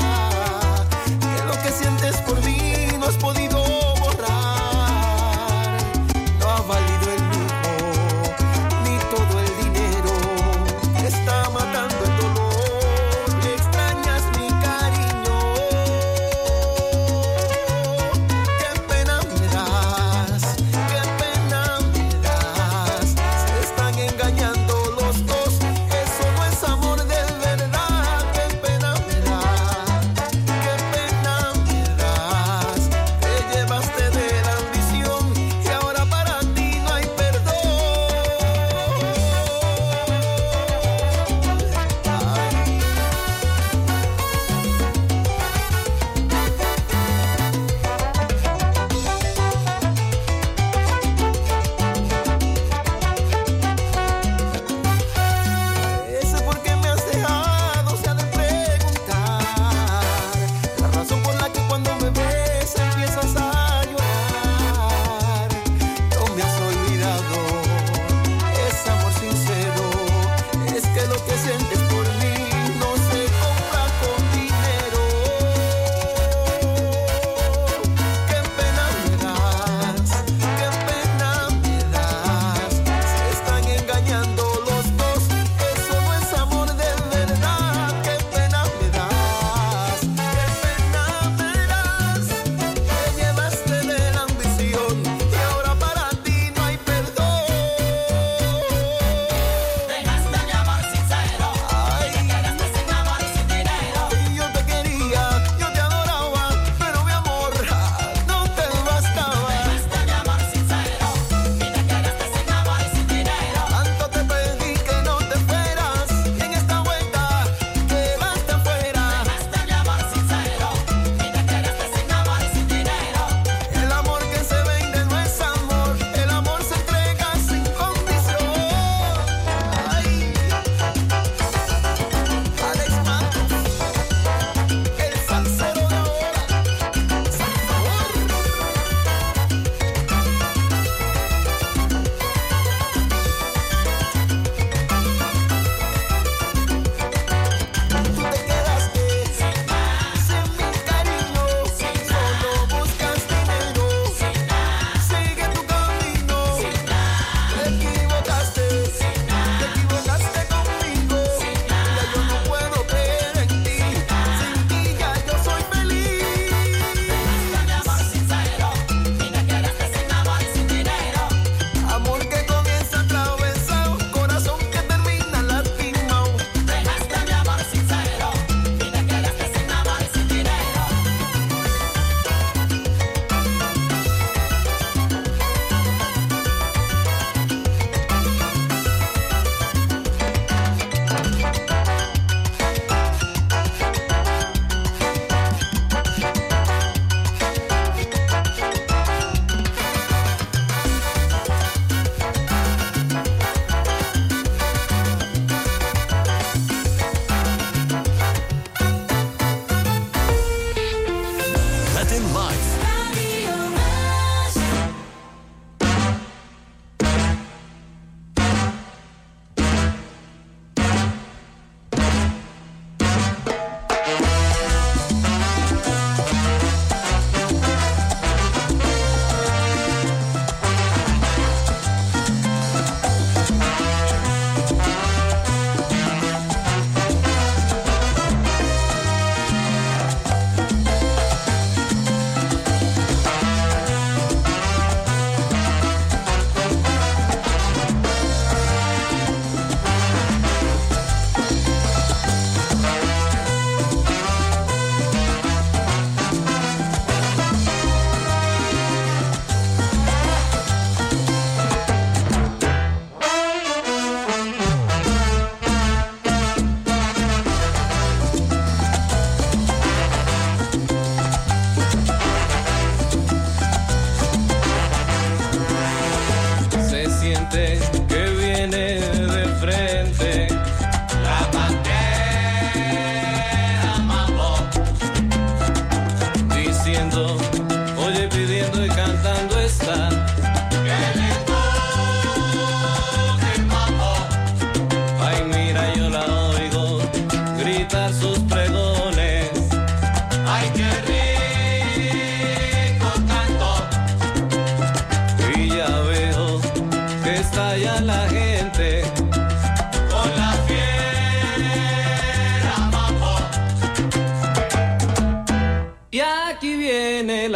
Sientes por mí no has podido borrar.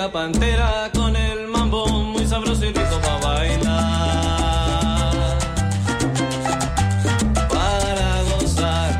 la pantera con el mambo muy sabroso y rico pa' bailar, para gozar.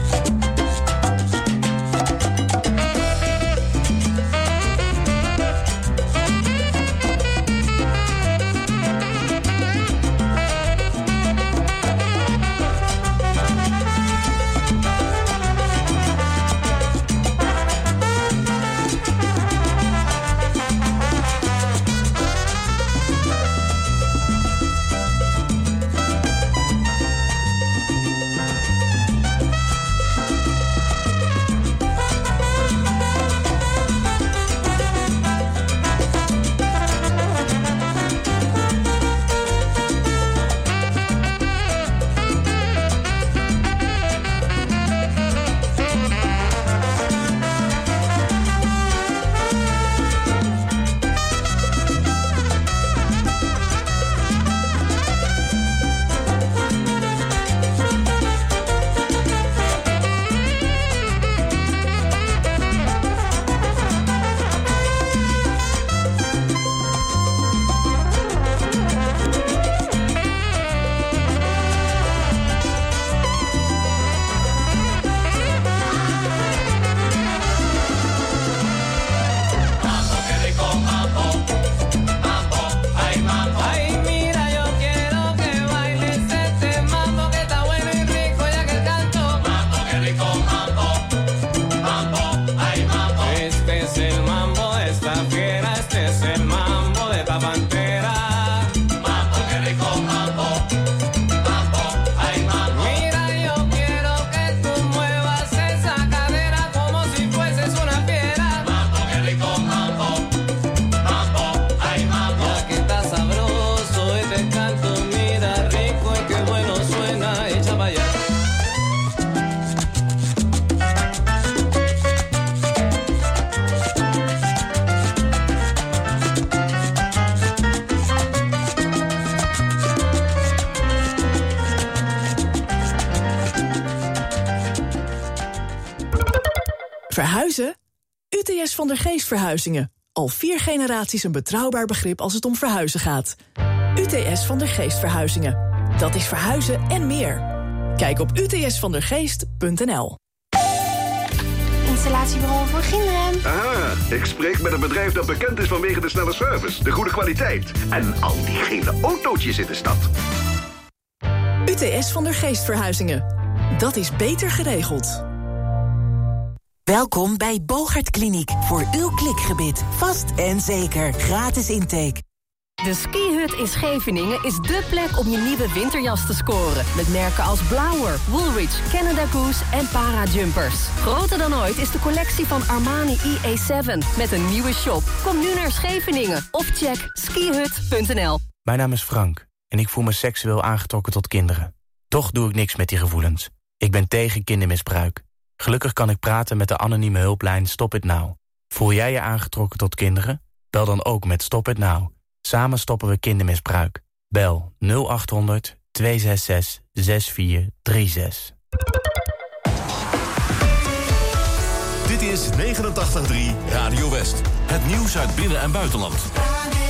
Verhuizen? UTS van der Geest Verhuizingen. Al 4 generaties een betrouwbaar begrip als het om verhuizen gaat. UTS van der Geest Verhuizingen. Dat is verhuizen en meer. Kijk op utsvandergeest.nl. Installatiebureau voor kinderen. Aha, ik spreek met een bedrijf dat bekend is vanwege de snelle service, de goede kwaliteit en al die gele autootjes in de stad. UTS van der Geest Verhuizingen. Dat is beter geregeld. Welkom bij Bogert Kliniek voor uw klikgebit. Vast en zeker gratis intake. De skihut in Scheveningen is dé plek om je nieuwe winterjas te scoren. Met merken als Blauwer, Woolrich, Canada Goose en Parajumpers. Groter dan ooit is de collectie van Armani EA7 met een nieuwe shop. Kom nu naar Scheveningen of check skihut.nl. Mijn naam is Frank en ik voel me seksueel aangetrokken tot kinderen. Toch doe ik niks met die gevoelens. Ik ben tegen kindermisbruik. Gelukkig kan ik praten met de anonieme hulplijn Stop It Now. Voel jij je aangetrokken tot kinderen? Bel dan ook met Stop It Now. Samen stoppen we kindermisbruik. Bel 0800 266 6436. Dit is 89.3 Radio West. Het nieuws uit binnen- en buitenland.